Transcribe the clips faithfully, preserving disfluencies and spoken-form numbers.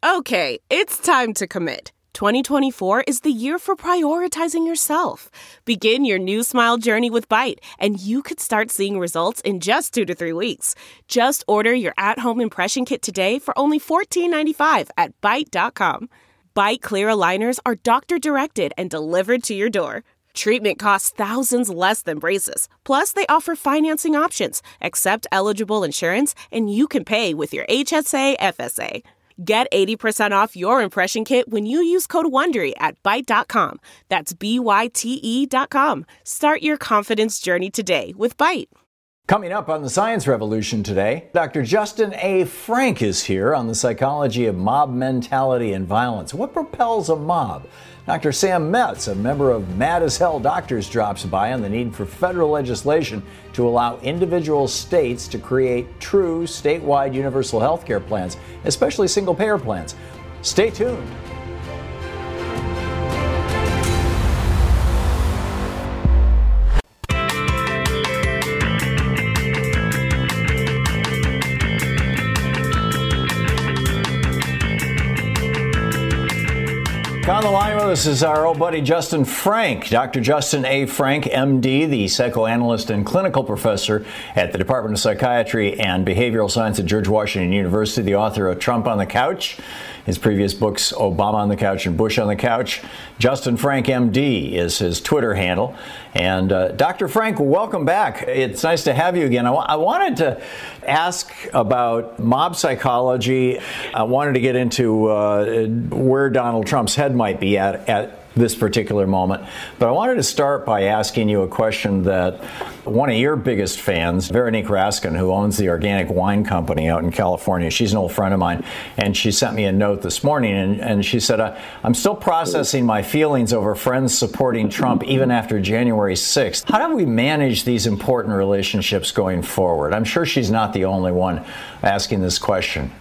Okay, it's time to commit. twenty twenty-four is the year for prioritizing yourself. Begin your new smile journey with Byte, and you could start seeing results in just two to three weeks. Just order your at-home impression kit today for only fourteen ninety-five at byte dot com. Byte clear aligners are doctor-directed and delivered to your door. Treatment costs thousands less than braces. Plus, they offer financing options, accept eligible insurance, and you can pay with your H S A F S A. Get eighty percent off your impression kit when you use code WONDERY at byte dot com. That's B Y T E dot com. Start your confidence journey today with Byte. Coming up on the Science Revolution today, Doctor Justin A. Frank is here on the psychology of mob mentality and violence. What propels a mob? Doctor Sam Metz, a member of Mad as Hell Doctors, drops by on the need for federal legislation to allow individual states to create true statewide universal health care plans, especially single-payer plans. Stay tuned. On the line with us is our old buddy Justin Frank, Doctor Justin A. Frank, M D, the psychoanalyst and clinical professor at the Department of Psychiatry and Behavioral Science at George Washington University, the author of Trump on the Couch, his previous books, Obama on the Couch and Bush on the Couch. Justin Frank, M D, is his Twitter handle. And uh, Doctor Frank, welcome back. It's nice to have you again. I, w- I wanted to ask about mob psychology. I wanted to get into uh, where Donald Trump's head might be at at this particular moment. But I wanted to start by asking you a question that one of your biggest fans, Veronique Raskin, who owns the Organic Wine Company out in California, she's an old friend of mine, and she sent me a note this morning, and, and she said, I'm still processing my feelings over friends supporting Trump even after January sixth. How do we manage these important relationships going forward? I'm sure she's not the only one asking this question.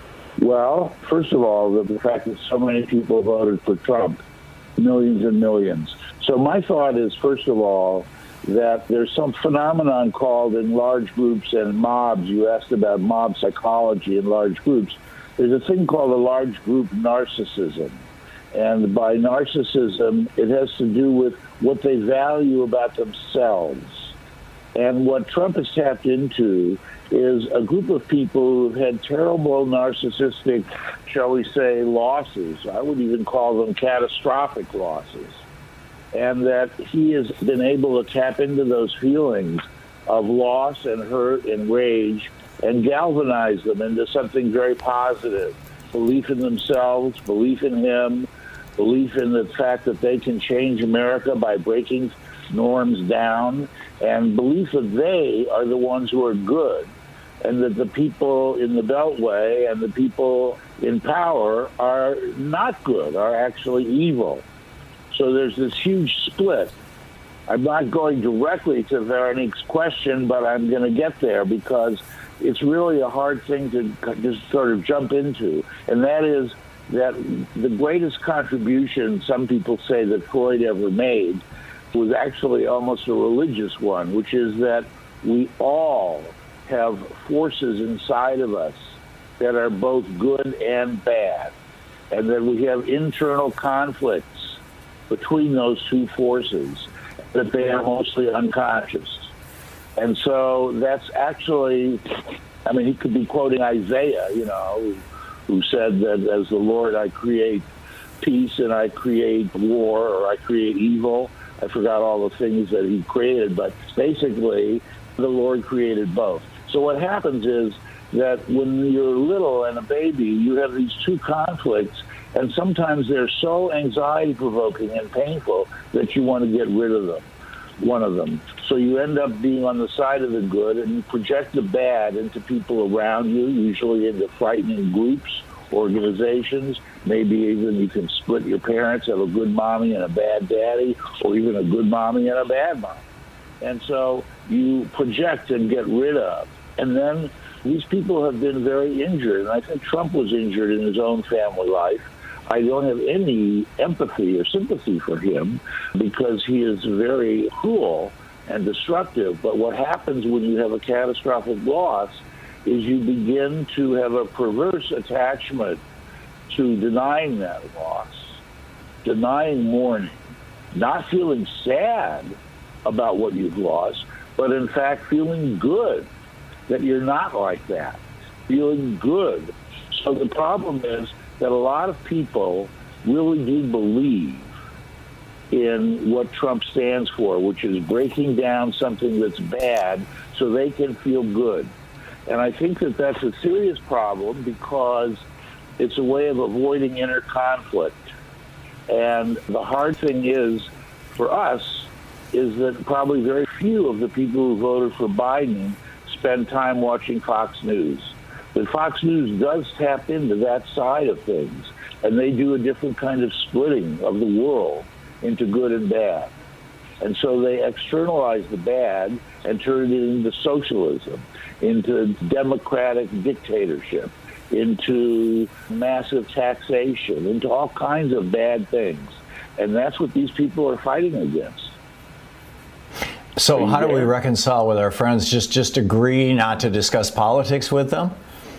Well, first of all, the, the fact that so many people voted for Trump, millions and millions. So my thought is, first of all, that there's some phenomenon called in large groups and mobs. You asked about mob psychology in large groups. There's a thing called a large group narcissism. And by narcissism, it has to do with what they value about themselves. And what Trump has tapped into is a group of people who've had terrible narcissistic, shall we say, losses. I would even call them catastrophic losses. And that he has been able to tap into those feelings of loss and hurt and rage and galvanize them into something very positive. Belief in themselves, belief in him, belief in the fact that they can change America by breaking norms down, and belief that they are the ones who are good, and that the people in the Beltway and the people in power are not good, are actually evil. So there's this huge split. I'm not going directly to Veronique's question, but I'm going to get there because it's really a hard thing to just sort of jump into, and that is that the greatest contribution some people say that Freud ever made was actually almost a religious one, which is that we all have forces inside of us that are both good and bad, and that we have internal conflicts between those two forces, that they are mostly unconscious. And so that's actually, I mean, he could be quoting Isaiah, you know, who said that as the Lord I create peace and I create war, or I create evil. I forgot all the things that he created, but basically the Lord created both. So what happens is that when you're little and a baby, you have these two conflicts, and sometimes they're so anxiety-provoking and painful that you want to get rid of them, one of them. So you end up being on the side of the good, and you project the bad into people around you, usually into frightening groups, organizations. Maybe even you can split your parents, have a good mommy and a bad daddy, or even a good mommy and a bad mom. And so you project and get rid of. And then these people have been very injured. And I think Trump was injured in his own family life. I don't have any empathy or sympathy for him because he is very cruel and destructive. But what happens when you have a catastrophic loss is you begin to have a perverse attachment to denying that loss, denying mourning, not feeling sad about what you've lost, but in fact feeling good that you're not like that, feeling good. So the problem is that a lot of people really do believe in what Trump stands for, which is breaking down something that's bad so they can feel good. And I think that that's a serious problem because it's a way of avoiding inner conflict. And the hard thing is, for us, is that probably very few of the people who voted for Biden spend time watching Fox News. But Fox News does tap into that side of things, and they do a different kind of splitting of the world into good and bad. And so they externalize the bad and turn it into socialism, into democratic dictatorship, into massive taxation, into all kinds of bad things. And that's what these people are fighting against. So how do we reconcile with our friends? Just just agree not to discuss politics with them?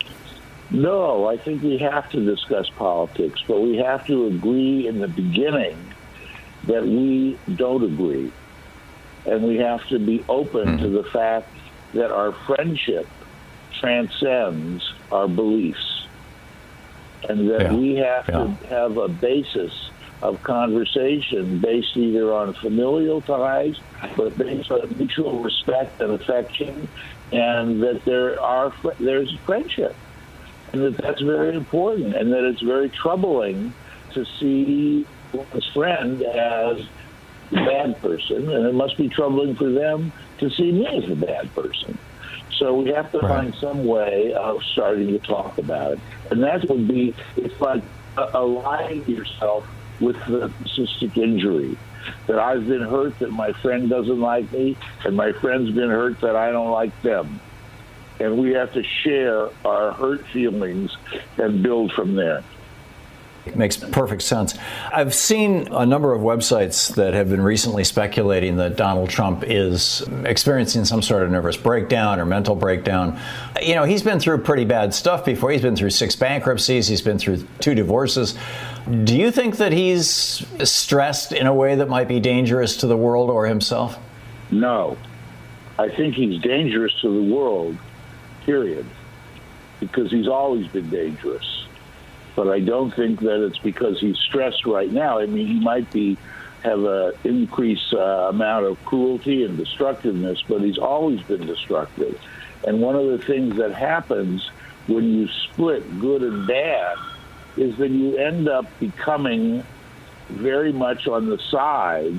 No, I think we have to discuss politics, but we have to agree in the beginning that we don't agree. And we have to be open mm. to the fact that our friendship transcends our beliefs. And that yeah. we have yeah. to have a basis of conversation based either on familial ties, but based on mutual respect and affection, and that there are there's friendship. And that that's very important, and that it's very troubling to see one's friend as a bad person, and it must be troubling for them to see me as a bad person. So we have to right. find some way of starting to talk about it. And that would be, it's like aligning yourself with the cystic injury, that I've been hurt that my friend doesn't like me, and my friend's been hurt that I don't like them. And we have to share our hurt feelings and build from there. Makes perfect sense. I've seen a number of websites that have been recently speculating that Donald Trump is experiencing some sort of nervous breakdown or mental breakdown. You know, he's been through pretty bad stuff before. He's been through six bankruptcies. He's been through two divorces. Do you think that he's stressed in a way that might be dangerous to the world or himself? No. I think he's dangerous to the world, period, because he's always been dangerous. But I don't think that it's because he's stressed right now. I mean, he might be have an increased uh, amount of cruelty and destructiveness, but he's always been destructive. And one of the things that happens when you split good and bad is that you end up becoming very much on the side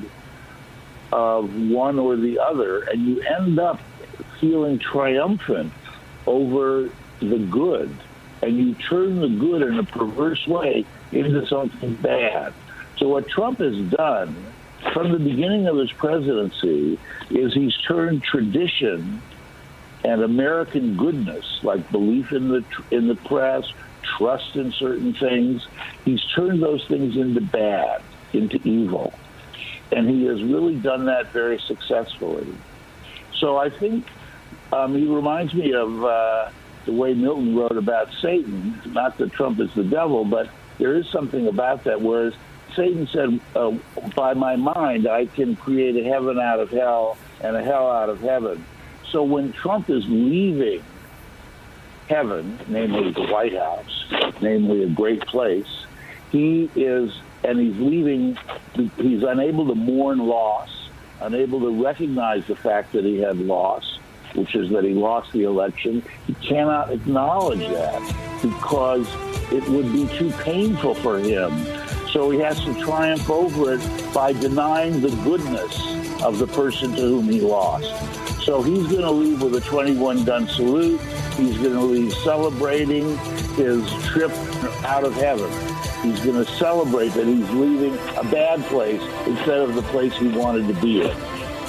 of one or the other, and you end up feeling triumphant over the good. And you turn the good in a perverse way into something bad. So what Trump has done from the beginning of his presidency is he's turned tradition and American goodness, like belief in the in the press, trust in certain things, he's turned those things into bad, into evil. And he has really done that very successfully. So I think um, he reminds me of Uh, the way Milton wrote about Satan, not that Trump is the devil, but there is something about that, whereas Satan said, uh, by my mind, I can create a heaven out of hell and a hell out of heaven. So when Trump is leaving heaven, namely the White House, namely a great place, he is, and he's leaving, he's unable to mourn loss, unable to recognize the fact that he had loss, which is that he lost the election. He cannot acknowledge that because it would be too painful for him. So he has to triumph over it by denying the goodness of the person to whom he lost. So he's going to leave with a twenty-one gun salute. He's going to leave celebrating his trip out of heaven. He's going to celebrate that he's leaving a bad place instead of the place he wanted to be in.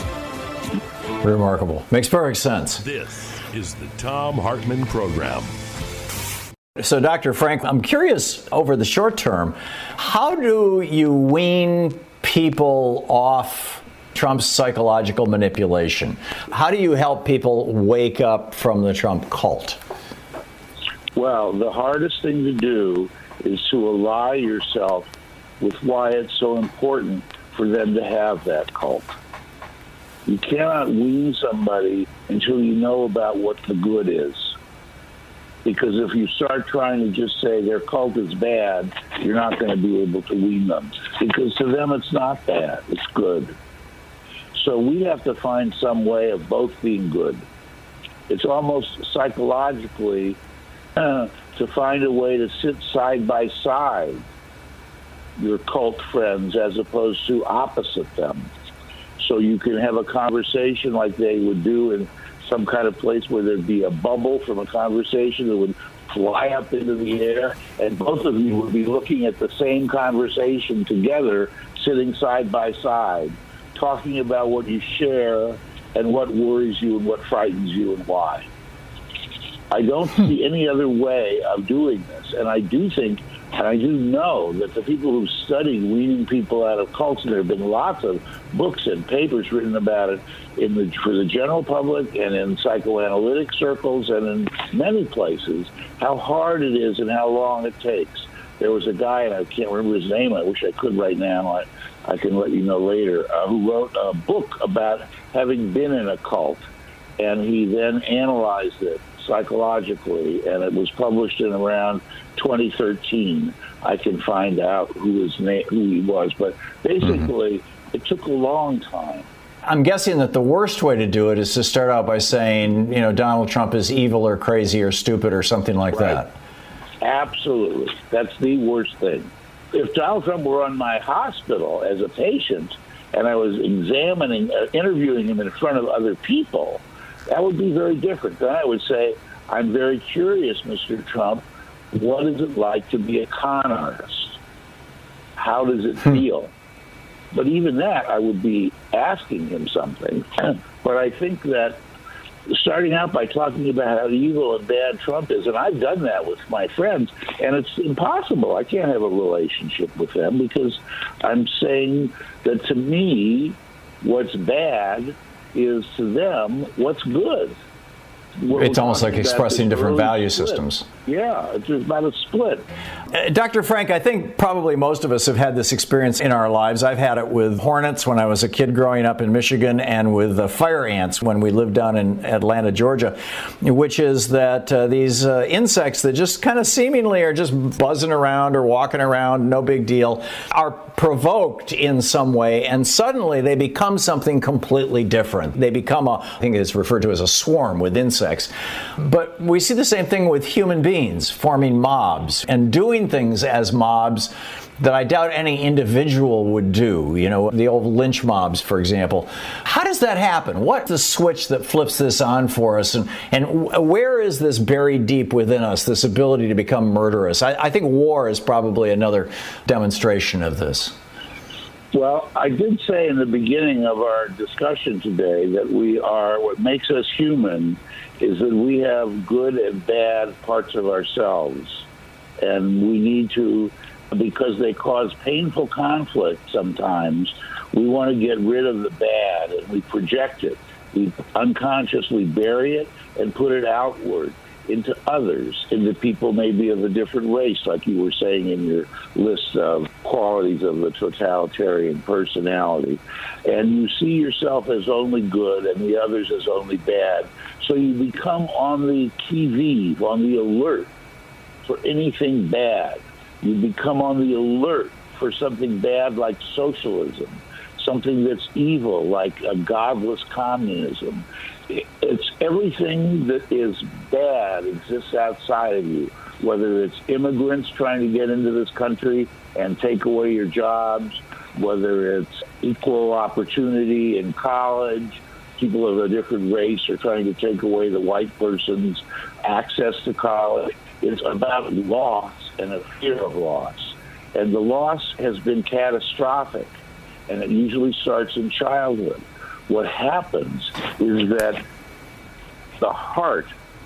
Remarkable. Makes perfect sense. This is the Thom Hartmann Program. So, Doctor Frank, I'm curious, over the short term, how do you wean people off Trump's psychological manipulation? How do you help people wake up from the Trump cult? Well, the hardest thing to do is to ally yourself with why it's so important for them to have that cult. You cannot wean somebody until you know about what the good is. Because if you start trying to just say their cult is bad, you're not going to be able to wean them. Because to them it's not bad, it's good. So we have to find some way of both being good. It's almost psychologically uh, to find a way to sit side by side your cult friends as opposed to opposite them. So you can have a conversation like they would do in some kind of place where there'd be a bubble from a conversation that would fly up into the air, and both of you would be looking at the same conversation together, sitting side by side, talking about what you share and what worries you and what frightens you and why. I don't see any other way of doing this, and I do think, and I do know that the people who've studied weaning people out of cults, and there have been lots of books and papers written about it in the, for the general public and in psychoanalytic circles and in many places, how hard it is and how long it takes. There was a guy, and I can't remember his name, I wish I could right now, I, I can let you know later, uh, who wrote a book about having been in a cult, and he then analyzed it psychologically, and it was published in around twenty thirteen. I can find out who his name, who he was, but basically, mm-hmm. it took a long time. I'm guessing that the worst way to do it is to start out by saying, you know, Donald Trump is evil or crazy or stupid or something like right. that. Absolutely, that's the worst thing. If Donald Trump were on my hospital as a patient, and I was examining, uh, interviewing him in front of other people, that would be very different. Then I would say, I'm very curious, Mister Trump, what is it like to be a con artist? How does it feel? But even that, I would be asking him something. But I think that starting out by talking about how evil and bad Trump is, and I've done that with my friends, and it's impossible. I can't have a relationship with them because I'm saying that to me, what's bad is to them what's good. We're it's almost like expressing different value split. systems. Yeah, it's about a split. Uh, Doctor Frank, I think probably most of us have had this experience in our lives. I've had it with hornets when I was a kid growing up in Michigan, and with uh, fire ants when we lived down in Atlanta, Georgia, which is that uh, these uh, insects that just kind of seemingly are just buzzing around or walking around, no big deal, are provoked in some way, and suddenly they become something completely different. They become a, I think it's referred to as a swarm with insects. But we see the same thing with human beings, forming mobs and doing things as mobs that I doubt any individual would do. You know, the old lynch mobs, for example. How does that happen? What's the switch that flips this on for us? And, and where is this buried deep within us, this ability to become murderous? I, I think war is probably another demonstration of this. Well, I did say in the beginning of our discussion today that we are, what makes us human is that we have good and bad parts of ourselves. And we need to, because they cause painful conflict sometimes, we want to get rid of the bad, and we project it. We unconsciously bury it and put it outward into others, into people maybe of a different race, like you were saying in your list of qualities of the totalitarian personality. And you see yourself as only good and the others as only bad. So you become on the qui-vive, on the alert for anything bad. You become on the alert for something bad like socialism, something that's evil like a godless communism. It's everything that is bad exists outside of you, whether it's immigrants trying to get into this country and take away your jobs, whether it's equal opportunity in college, people of a different race are trying to take away the white person's access to college. It's about loss and a fear of loss. And the loss has been catastrophic, and it usually starts in childhood. What happens is that the heart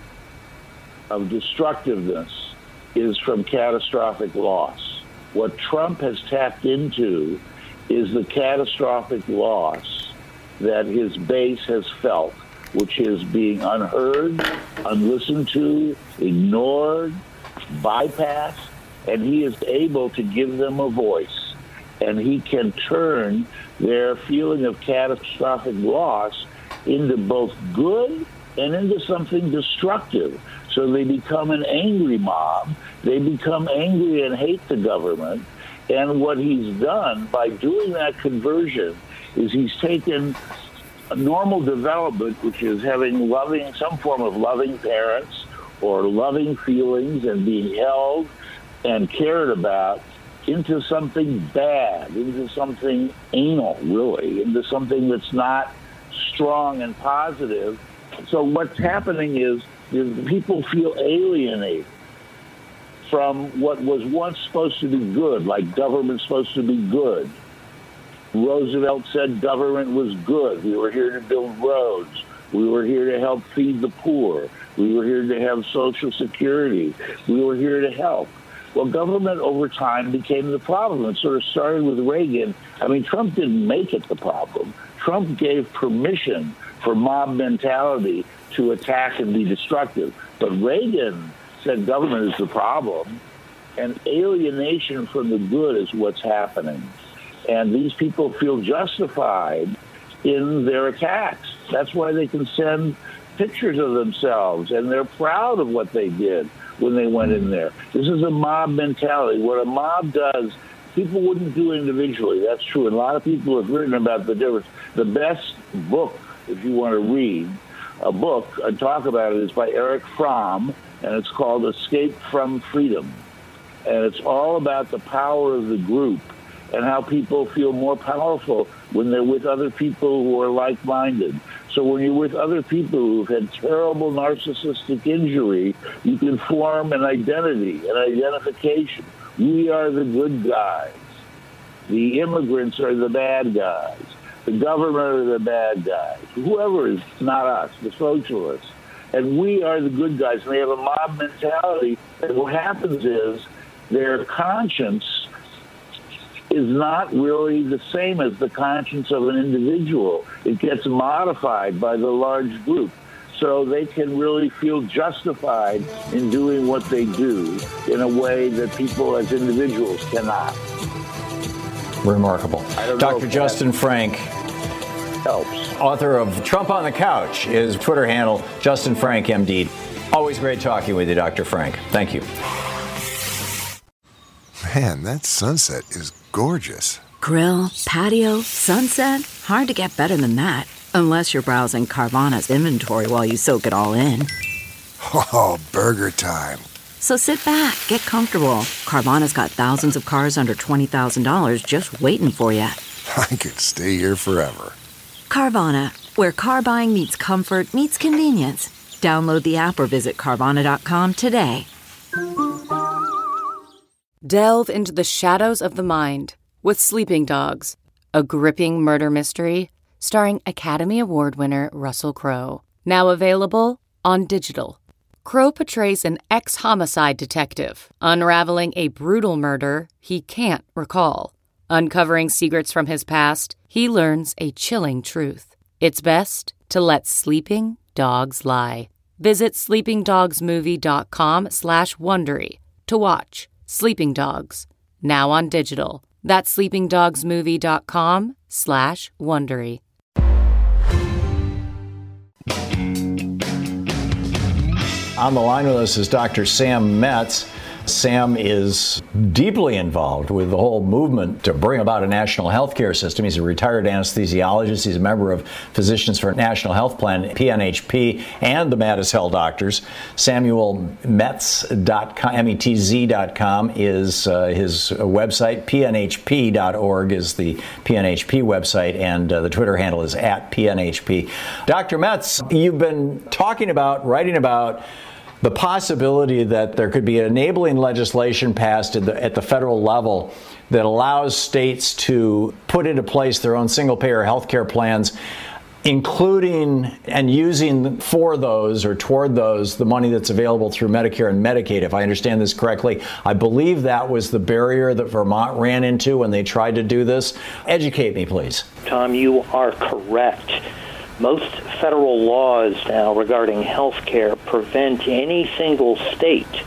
of destructiveness is from catastrophic loss. What Trump has tapped into is the catastrophic loss that his base has felt, which is being unheard, unlistened to, ignored, bypassed, and he is able to give them a voice, and he can turn their feeling of catastrophic loss into both good and into something destructive. So they become an angry mob. They become angry and hate the government. And what he's done by doing that conversion is he's taken a normal development, which is having loving, some form of loving parents or loving feelings and being held and cared about, into something bad, into something anal, really, into something that's not strong and positive. So what's happening is, is people feel alienated from what was once supposed to be good, like government's supposed to be good. Roosevelt said government was good. We were here to build roads. We were here to help feed the poor. We were here to have Social Security. We were here to help. Well, government over time became the problem. It sort of started with Reagan. I mean, Trump didn't make it the problem. Trump gave permission for mob mentality to attack and be destructive. But Reagan said government is the problem, and alienation from the good is what's happening. And these people feel justified in their attacks. That's why they can send pictures of themselves, and they're proud of what they did when they went in there. This is a mob mentality. What a mob does, people wouldn't do individually. That's true. And a lot of people have written about the difference. The best book, if you want to read a book and talk about it, is by Eric Fromm, and it's called Escape from Freedom. And it's all about the power of the group and how people feel more powerful when they're with other people who are like-minded. So when you're with other people who've had terrible narcissistic injury, you can form an identity, an identification. We are the good guys. The immigrants are the bad guys. The government are the bad guys. Whoever is not us, the socialists. And we are the good guys. And they have a mob mentality. And what happens is their conscience is not really the same as the conscience of an individual. It gets modified by the large group. So they can really feel justified in doing what they do in a way that people as individuals cannot. Remarkable. Doctor Justin Frank, helps. Author of Trump on the Couch, his Twitter handle, Justin Frank, M D. Always great talking with you, Doctor Frank. Thank you. Man, that sunset is gorgeous. Grill, patio, sunset. Hard to get better than that. Unless you're browsing Carvana's inventory while you soak it all in. Oh, burger time. So sit back, get comfortable. Carvana's got thousands of cars under twenty thousand dollars just waiting for you. I could stay here forever. Carvana, where car buying meets comfort meets convenience. Download the app or visit Carvana dot com today. Delve into the shadows of the mind with Sleeping Dogs, a gripping murder mystery starring Academy Award winner Russell Crowe. Now available on digital. Crowe portrays an ex-homicide detective unraveling a brutal murder he can't recall. Uncovering secrets from his past, he learns a chilling truth. It's best to let sleeping dogs lie. Visit sleepingdogsmovie.com slash Wondery to watch Sleeping Dogs, now on digital. That's sleepingdogsmovie.com slash Wondery. On the line with us is Doctor Sam Metz. Sam is deeply involved with the whole movement to bring about a national health care system. He's a retired anesthesiologist. He's a member of Physicians for National Health Plan, P N H P, and the Mad as Hell Doctors. Samuel Metz dot com, M E T Z dot com is uh, his website. P N H P dot org is the P N H P website, and uh, the Twitter handle is at P N H P. Doctor Metz, you've been talking about, writing about, the possibility that there could be enabling legislation passed at the, at the federal level that allows states to put into place their own single-payer health care plans, including and using for those or toward those the money that's available through Medicare and Medicaid. If I understand this correctly, I believe that was the barrier that Vermont ran into when they tried to do this. Educate me, please. Tom, you are correct. Most federal laws now regarding health care prevent any single state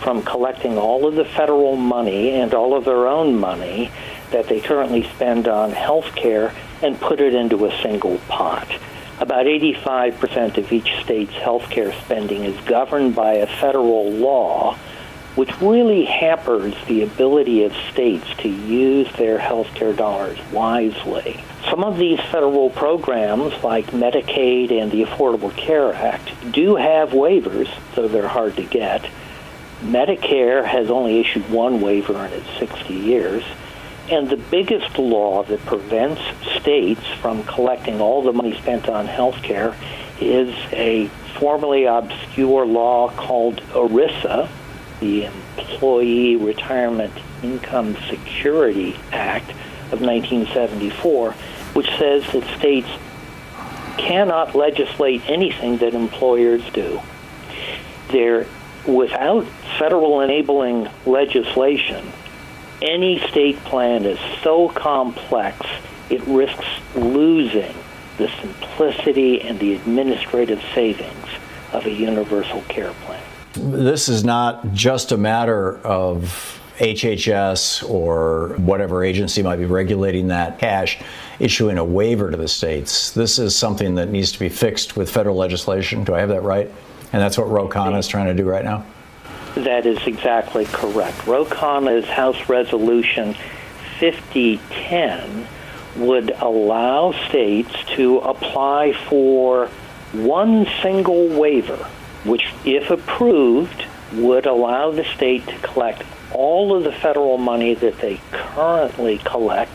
from collecting all of the federal money and all of their own money that they currently spend on health care and put it into a single pot. About eighty-five percent of each state's health care spending is governed by a federal law, which really hampers the ability of states to use their health care dollars wisely. Some of these federal programs, like Medicaid and the Affordable Care Act, do have waivers, though they're hard to get. Medicare has only issued one waiver in its sixty years. And the biggest law that prevents states from collecting all the money spent on health care is a formerly obscure law called ERISA, the Employee Retirement Income Security Act of nineteen seventy-four, which says that states cannot legislate anything that employers do. There, without federal enabling legislation, any state plan is so complex it risks losing the simplicity and the administrative savings of a universal care plan. This is not just a matter of H H S or whatever agency might be regulating that cash issuing a waiver to the states. This is something that needs to be fixed with federal legislation. Do I have that right? And that's what Ro Khanna is trying to do right now? That is exactly correct. Ro Khanna's House Resolution fifty ten would allow states to apply for one single waiver, which, if approved, would allow the state to collect all of the federal money that they currently collect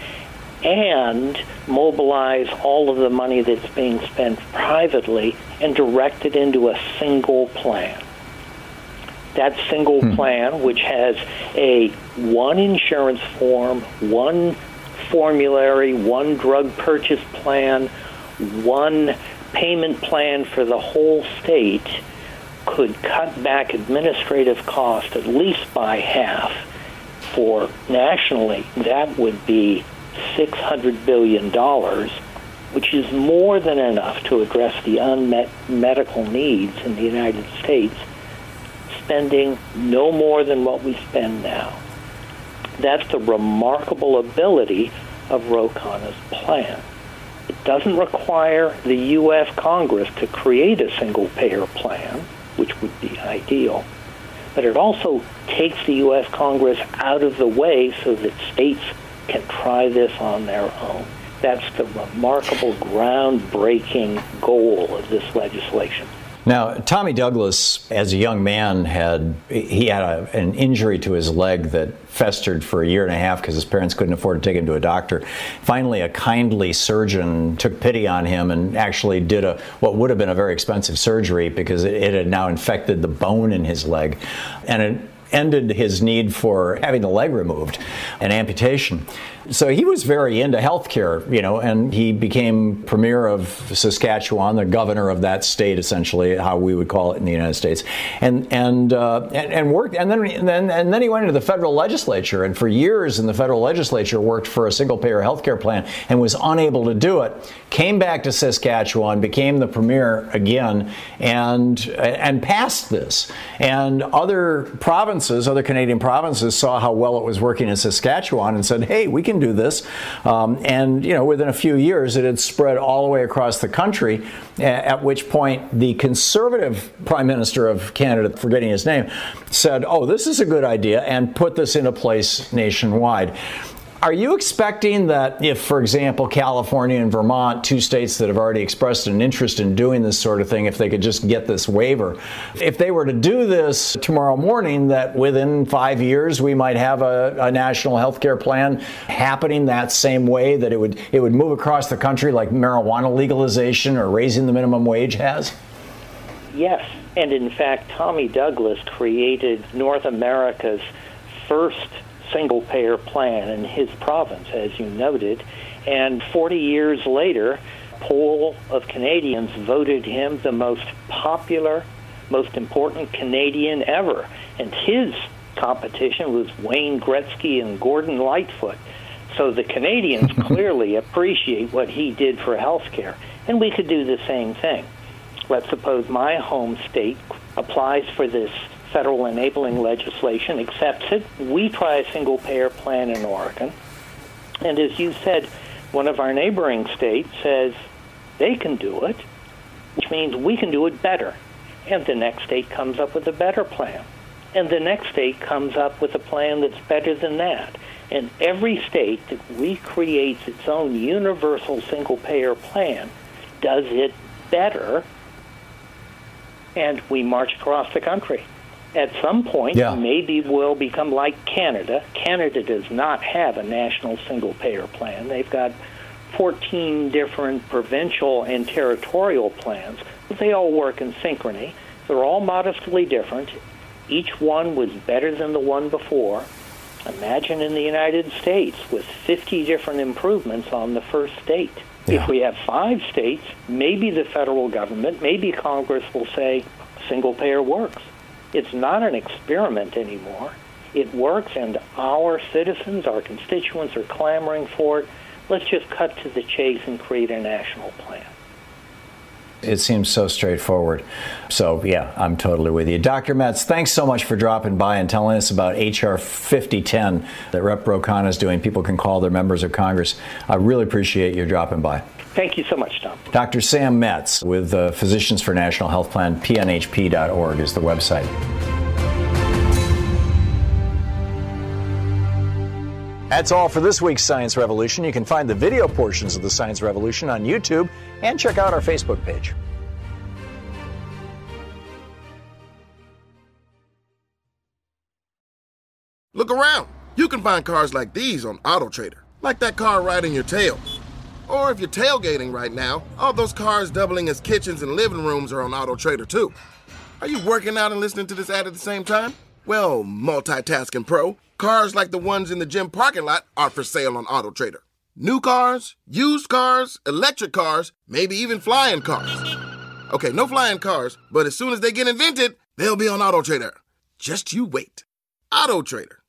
and mobilize all of the money that's being spent privately and direct it into a single plan. That single hmm. plan, which has a one insurance form, one formulary, one drug purchase plan, one payment plan for the whole state, could cut back administrative costs at least by half. For nationally, that would be six hundred billion dollars, which is more than enough to address the unmet medical needs in the United States, spending no more than what we spend now. That's the remarkable ability of Ro Khanna's plan. It doesn't require the U S Congress to create a single-payer plan, which would be ideal, but it also takes the U S Congress out of the way so that states can try this on their own. That's the remarkable, groundbreaking goal of this legislation. Now, Tommy Douglas, as a young man, had he had a, an injury to his leg that festered for a year and a half because his parents couldn't afford to take him to a doctor. Finally, a kindly surgeon took pity on him and actually did a what would have been a very expensive surgery because it, it had now infected the bone in his leg, and it ended his need for having the leg removed, an amputation. So he was very into healthcare, you know, and he became premier of Saskatchewan, the governor of that state, essentially, how we would call it in the United States, and and uh, and, and worked. And then and then and then he went into the federal legislature, and for years in the federal legislature worked for a single-payer healthcare plan, and was unable to do it. Came back to Saskatchewan, became the premier again, and and passed this. And other provinces, other Canadian provinces, saw how well it was working in Saskatchewan and said, "Hey, we can do this." Um, and, you know, within a few years, it had spread all the way across the country, at which point the Conservative Prime Minister of Canada, forgetting his name, said, oh, this is a good idea, and put this into place nationwide. Are you expecting that if, for example, California and Vermont, two states that have already expressed an interest in doing this sort of thing, if they could just get this waiver, if they were to do this tomorrow morning, that within five years we might have a, a national health care plan happening that same way, that it would it would move across the country like marijuana legalization or raising the minimum wage has? Yes, and in fact, Tommy Douglas created North America's first single-payer plan in his province, as you noted, and forty years later, a poll of Canadians voted him the most popular, most important Canadian ever, and his competition was Wayne Gretzky and Gordon Lightfoot. So the Canadians clearly appreciate what he did for healthcare, and we could do the same thing. Let's suppose my home state applies for this federal enabling legislation accepts it. We try a single-payer plan in Oregon. And as you said, one of our neighboring states says they can do it, which means we can do it better. And the next state comes up with a better plan. And the next state comes up with a plan that's better than that. And every state that recreates its own universal single-payer plan does it better, and we march across the country. At some point, yeah. maybe we'll become like Canada. Canada does not have a national single-payer plan. They've got fourteen different provincial and territorial plans, but they all work in synchrony. They're all modestly different. Each one was better than the one before. Imagine in the United States with fifty different improvements on the first state. Yeah. If we have five states, maybe the federal government, maybe Congress will say single-payer works. It's not an experiment anymore. It works, and our citizens, our constituents are clamoring for it. Let's just cut to the chase and create a national plan. It seems so straightforward. So, yeah, I'm totally with you. Doctor Metz, thanks so much for dropping by and telling us about H R fifty ten that Representative Ro Khanna is doing. People can call their members of Congress. I really appreciate you dropping by. Thank you so much, Tom. Doctor Sam Metz with uh, Physicians for National Health Plan, P N H P dot org is the website. That's all for this week's Science Revolution. You can find the video portions of the Science Revolution on YouTube and check out our Facebook page. Look around. You can find cars like these on AutoTrader, like that car riding your tail. Or if you're tailgating right now, all those cars doubling as kitchens and living rooms are on AutoTrader too. Are you working out and listening to this ad at the same time? Well, multitasking pro, cars like the ones in the gym parking lot are for sale on AutoTrader. New cars, used cars, electric cars, maybe even flying cars. Okay, no flying cars, but as soon as they get invented, they'll be on AutoTrader. Just you wait. AutoTrader.